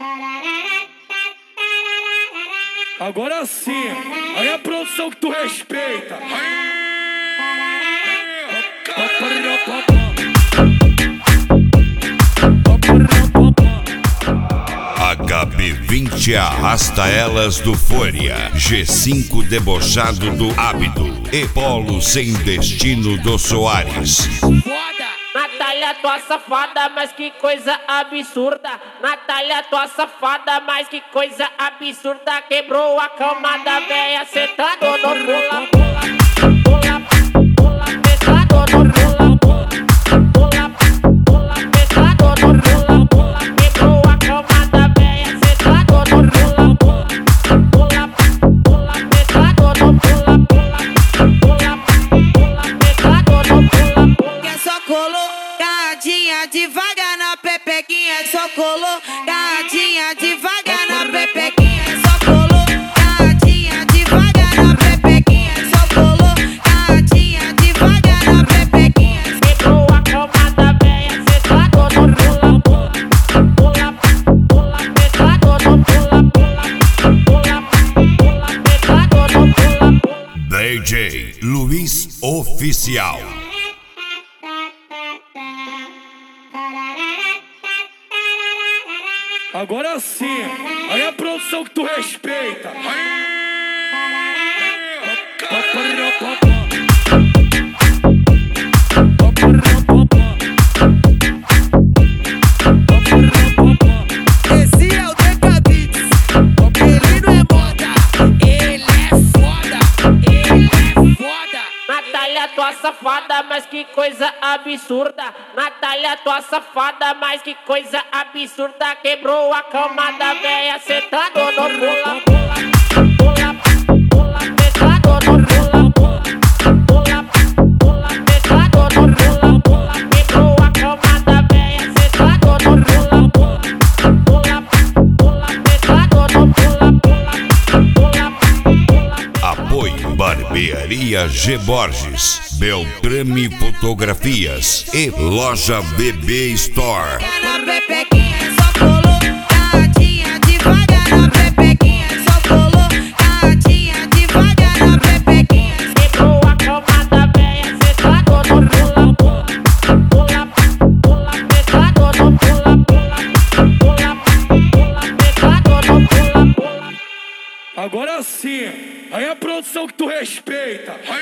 Agora sim, aí a produção que tu respeita. HB20 arrasta elas do Fúria, G5 debochado do Ábido e Polo sem destino do Soares. Natália, tua safada, mas que coisa absurda. Natália, tua safada, mas que coisa absurda. Quebrou a cama da véia, sentado no pula, pula, pula, pula, sentado no pula, pula, pula, sentado no pula, pula. Quebrou a cama da véia, sentado no pula, pula, pula, pula, sentado no pula, pula, pula, pula, sentado no pula, pula. Que só colocadinha devagar na pepequinha, só colocadinha devagar na pepequinha, só colocadinha devagar na pepequinha, só colocadinha devagar na pepequinha. Quebrou a cama da véia, sentado no pula, pula, pula, pula, sentado no pula, pula, pula, sentado no pula, pula. DJ Luiz Oficial. Agora sim, aí a produção que tu respeita. Esse é o Decabits, ele não é moda, ele é foda, ele é foda. Natália, tua safada, mas que coisa absurda. Natália, tua safada, mas que coisa absurda. Quebrou a cama da véia, sentado no pula, pula, pula, pula, sentado no pula, pula, pula, pula, sentado no pula, pula. Quebrou a cama da véia, sentado no pula, pula, pula, pula, sentado no pula, pula, pula. Apoio Barbearia G. Borges, Beltrame Fotografias e Loja BB Store. Na pepequinha, só colocadinha devagar na pepequinha, só colocadinha devagar na pepequinha. Quebrou a cama da véia, sentado no pula, pula, pula, pula, sentado no pula, pula, pula, sentado no pula, pula. Agora sim, aí a produção que tu respeita.